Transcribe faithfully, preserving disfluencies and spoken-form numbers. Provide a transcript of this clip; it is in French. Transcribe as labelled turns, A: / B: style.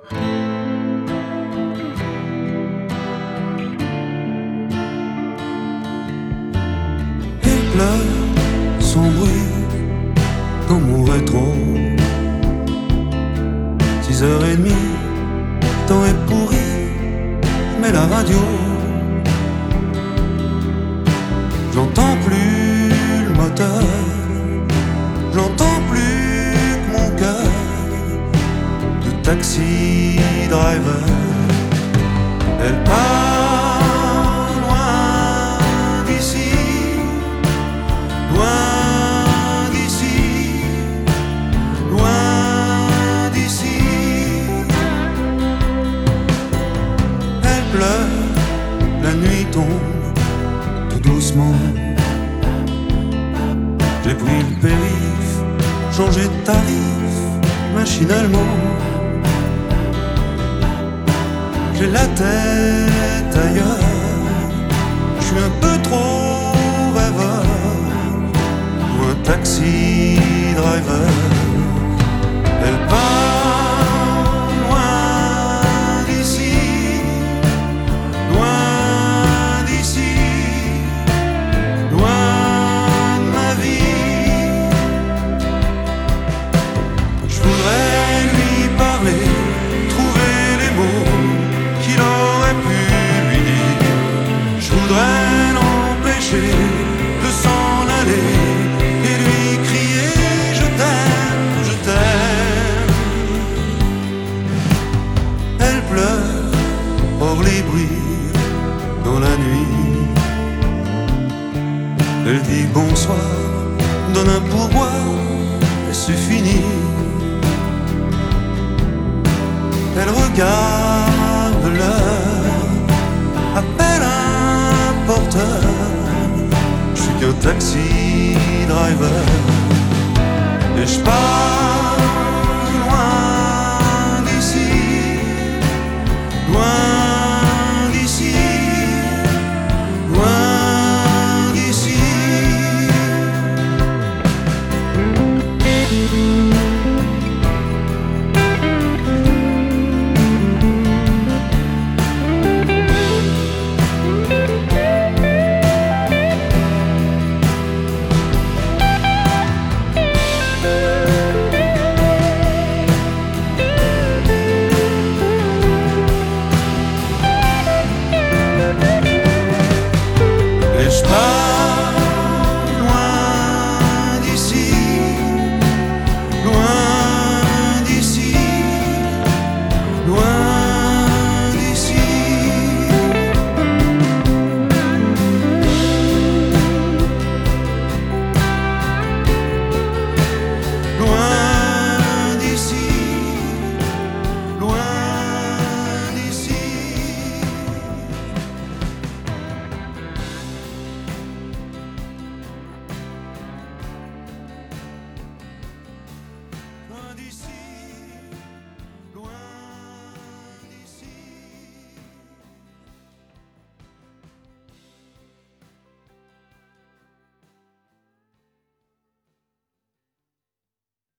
A: Elle pleure sans bruit dans mon rétro. Six heures et demie, temps est pourri, mais la radio, j'entends plus le moteur, j'entends plus que mon cœur de taxi driver. Elle part loin d'ici, loin d'ici, loin d'ici. Elle pleure, la nuit tombe tout doucement. J'ai pris le périph', changé de tarif machinalement. J'ai la tête ailleurs, je suis un peu trop rêveur ou un taxi driver. Elle part loin d'ici, loin d'ici, loin de ma vie. Je voudrais lui parler, trouver les mots qu'il aurait pu lui dire. Je voudrais l'empêcher de s'en aller et lui crier je t'aime, je t'aime. Elle pleure hors les bruits dans la nuit. Elle dit bonsoir, donne un pourboire et c'est fini. Elle regarde l'heure, appelle un porteur. Je suis qu'un taxi driver et je pars